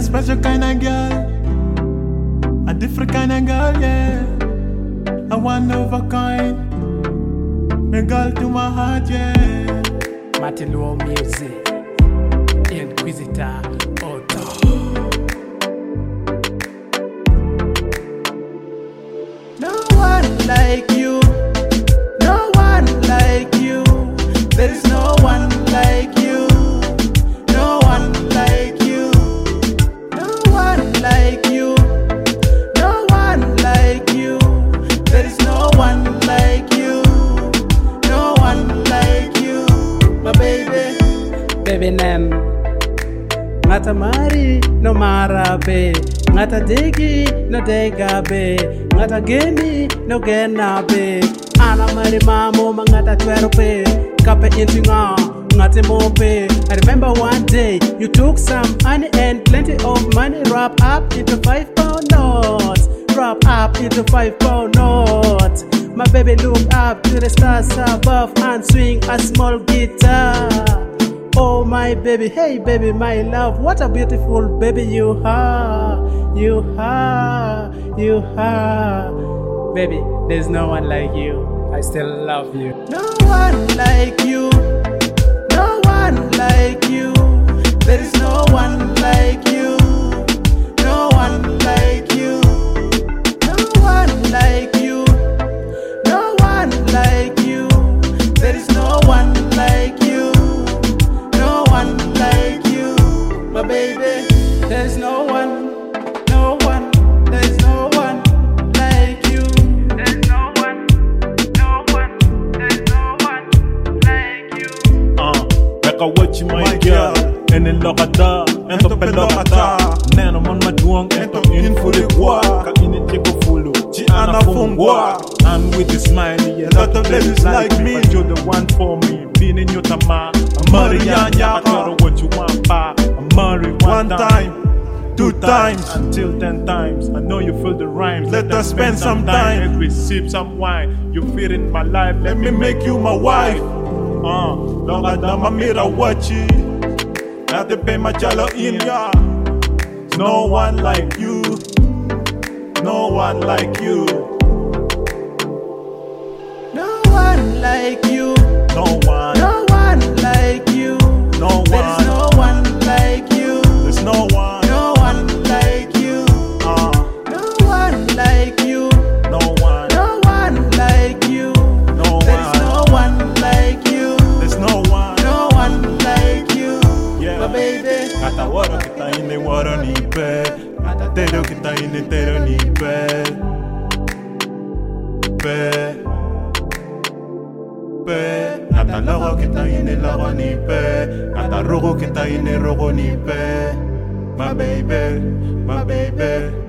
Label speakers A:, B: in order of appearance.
A: special kind of girl, a different kind of girl, yeah. A one of a kind, a girl to my heart, yeah.
B: Martin Low Music, Inquisitor Otto.
A: No one like you, no one like you. There is no one like you, no one like you, no one like you, no one like you. There is no one like you, no one like you, my baby.
B: Baby nem, ngata mari no marabe, ngata digi no degabe, ngata geni no genabe. Ana mari mamo mangata twerope, kape intinga ngate mope. I remember one day you took some honey and plenty of money, wrap up into 5-pound notes, wrap up into 5-pound notes. My baby look up to the stars above and swing a small guitar. Oh my baby, hey baby, my love, what a beautiful baby you are, you are, you are. Baby, there's no one like you, I still love you.
A: No one like you, no one like you. There is no one like you, no one like you, no one like you, no one like you. There is no one like you, no one like you, my baby. There's no one, no one, there's no one like you. There's no one, no one, there's no one like you.
C: Beka wachi my girl, ene lokata, ento pelokata. Neno man maduang, ento infuli kwa. Ka ine teko fulu, chi ana fungwa. And with a smile, yeah, lot of ladies like me, but you're the one for me. Being in your tama, I'm Mariana. I don't know what you want, pa. I'm married one time, 2 times, until 10 times. I know you feel the rhymes. Let us spend some time. Every sip some wine. You fit in my life. Let me make you my wife. Longer than my mirror watching. Not to pay my chalo in ya. No one like you. No one like you.
A: No one like you,
C: No one.
A: no one like you.
C: No
A: There is
C: one.
A: no one like you,
C: There's no one.
A: no one like you, no one like you,
C: No one.
A: no one like you.
C: No
A: There is
C: one.
A: no one like you,
C: There's no one.
A: no one like you,
C: Yeah.
A: my baby.
C: Kata waro kita ini waro ni pe. Kata tero kita ini tero ni pe. Pe. Pe. Kata logo kita ini logo ni pe. Kata rogo kita ini rogo ni pe. My baby, my baby.